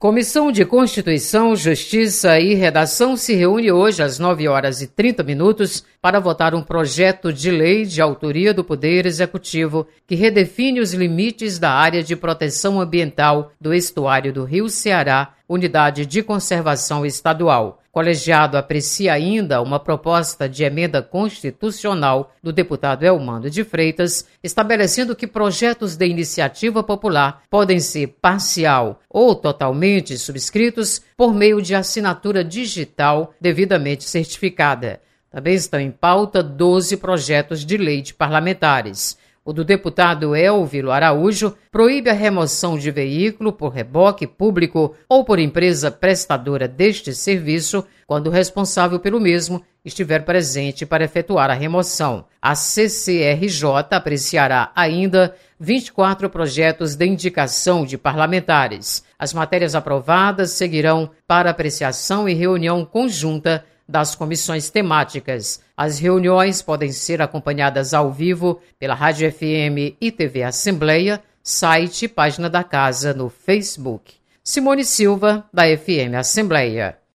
Comissão de Constituição, Justiça e Redação se reúne hoje às 9h30 para votar um projeto de lei de autoria do Poder Executivo que redefine os limites da área de proteção ambiental do estuário do Rio Ceará, unidade de conservação estadual. O colegiado aprecia ainda uma proposta de emenda constitucional do deputado Elmando de Freitas, estabelecendo que projetos de iniciativa popular podem ser parcial ou totalmente subscritos por meio de assinatura digital devidamente certificada. Também estão em pauta 12 projetos de lei de parlamentares. O do deputado Elvilo Araújo proíbe a remoção de veículo por reboque público ou por empresa prestadora deste serviço quando o responsável pelo mesmo estiver presente para efetuar a remoção. A CCRJ apreciará ainda 24 projetos de indicação de parlamentares. As matérias aprovadas seguirão para apreciação e reunião conjunta das comissões temáticas. As reuniões podem ser acompanhadas ao vivo pela Rádio FM e TV Assembleia, site e página da Casa no Facebook. Simone Silva, da FM Assembleia.